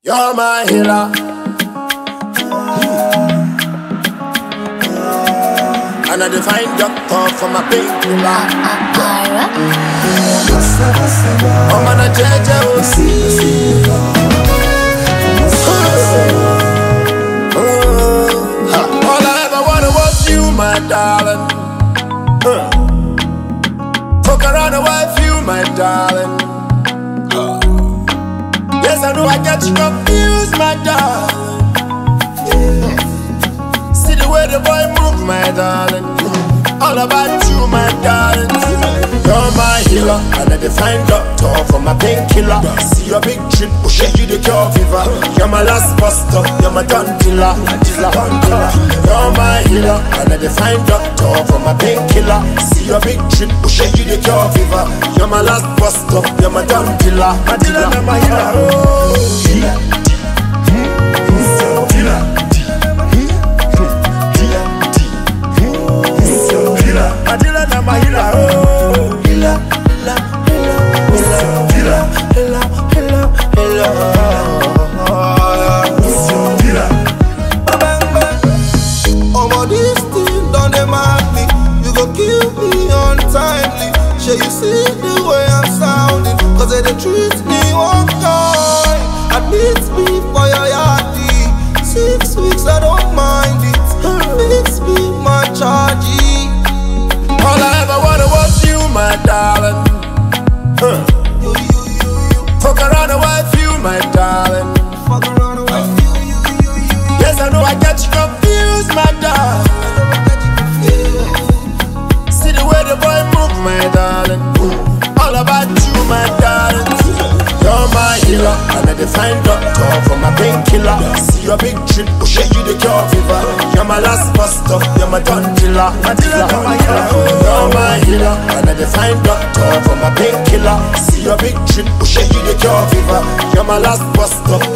You're my healer. And I define doctor for my painkiller. I'm on a JJ. All I ever wanted was you, my darling. Fuck around and wife you, my darling. Yes, I know I got you confused, my darling. See the way the boy move, my darling. All about you, my darling. You're my healer, and I define doctor for my painkiller. See your big trip, will shake you the cure fever. You're my last buster, you're my gun killer. You're my healer, and I define doctor for my painkiller. See your big trip, will shake you the cure fever. You're my last buster, you're my gun killer. My dealer, my healer. Healer. My dealer, na my healer, oh. Healer, healer, healer, healer, healer, healer, healer, healer. Bang bang. Omo, this thing done dey mad me. You go kill me untimely. Shall you see the way I'm sounding? Cause they dey treat me one kind. Admit me for your yardie. 6 weeks I don't mind it. Fix me my charge. All I ever wanted was you, my darling. Fuck around and wife you, my darling. Yes, I know I got you confused, my darling. See the way the boy move, my darling. All about you, my darling. You're my healer, and I define doctor for my painkiller. See your big trip, will shake you the cure fever. You're my last buster, you're my gun killer. My dealer, my healer. You're my healer, and I define doctor for my painkiller. See your big trip, will shake you the cure fever. You're my last buster,